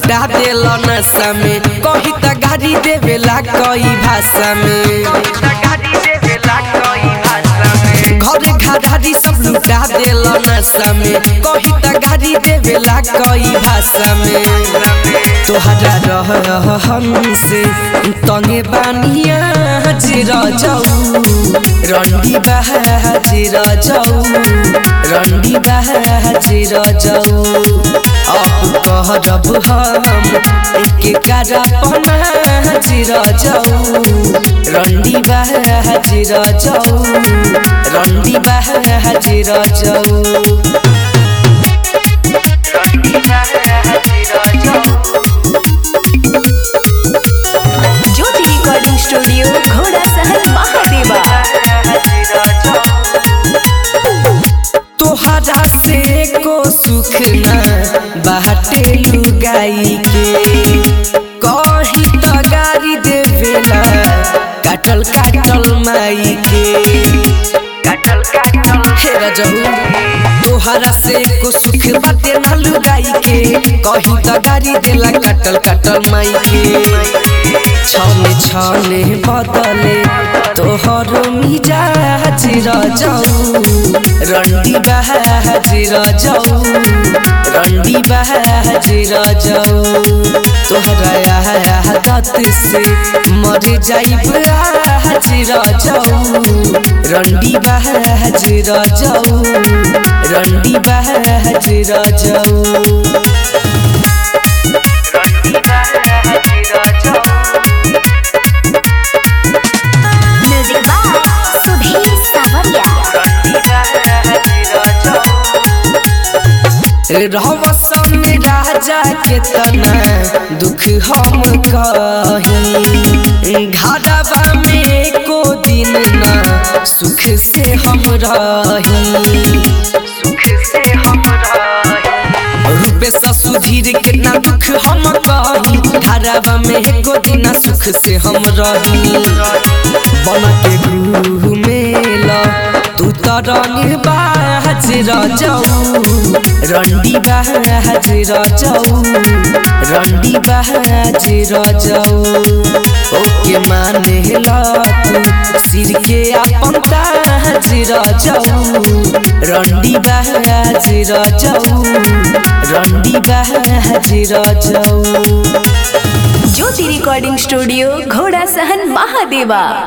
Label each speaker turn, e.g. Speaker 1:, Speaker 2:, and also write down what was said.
Speaker 1: लुटा देला नशा में कही त गाड़ी देवेला कई भाषा में घरे घाड़ी सब लुटा देला नशा में कही त गाड़ी देवेला कई भाषा में तोहरा हमसे तंगे बानिया जिरा जाऊ रंडी बहाजिरा जाऊ रंडी बहाजिरा जाऊ अब कहरब हम एक कारा पनाजिरा जाऊ रंडी बहाजिरा जाऊ रंडी बहाजिरा जाऊ
Speaker 2: ज्योति रिकॉर्डिंग स्टूडियो घोड़ा सहन महादेवा।
Speaker 1: तोहरा से को सुख न बाटे लुगाई के कही त गाड़ी देवेला काटल काटल माई के हे रजहू तोहरा से को सुख बाटे न लुगाई के कही त गाड़ी देला काटल काटल माई के छने छने बदले तोहर मिजाज रजाऊ रंडी बहाजिर जाऊ रंडी बहाजिर जाऊ तोहरा आदत से मर जाइब हाजिर जाऊ रंडी बहाजिर जाऊ रंडी बहाजिर जाऊ
Speaker 2: म्यूजिक बाय सुधीर सावरिया।
Speaker 1: रहवसन राजा के तना दुख हम कही घरवा में को दिन ना सुख से हम रही रूपे सुधीर के ना दुख हम कही घरवा में को दिन सुख से हम रही बन के घूमेला तू तो रंग बाजिर जाऊ रंडी बाजिर जाऊ रंडी बाजिर जाऊ ओके माने ला तू सिर के अपन ताजिर जाऊ रंडी बाजिर जाऊ रंडी बाजिर जाऊ
Speaker 2: ज्योति रिकॉर्डिंग स्टूडियो घोड़ा सहन महादेवा।